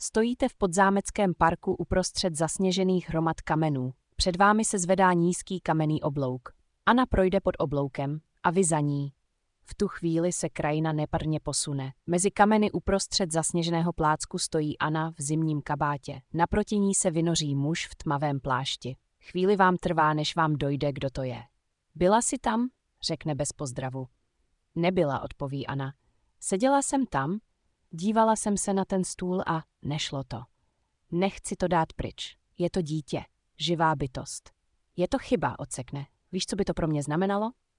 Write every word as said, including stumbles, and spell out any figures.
Stojíte v podzámeckém parku uprostřed zasněžených hromad kamenů. Před vámi se zvedá nízký kamenný oblouk. Anna projde pod obloukem a vy za ní. V tu chvíli se krajina neparně posune. Mezi kameny uprostřed zasněženého plácku stojí Anna v zimním kabátě. Naproti ní se vynoří muž v tmavém plášti. Chvíli vám trvá, než vám dojde, kdo to je. Byla jsi tam? Řekne bez pozdravu. Nebyla, odpoví Anna. Seděla jsem tam, dívala jsem se na ten stůl a nešlo to. Nechci to dát pryč. Je to dítě, živá bytost. Je to chyba, odsekne. Víš, co by to pro mě znamenalo?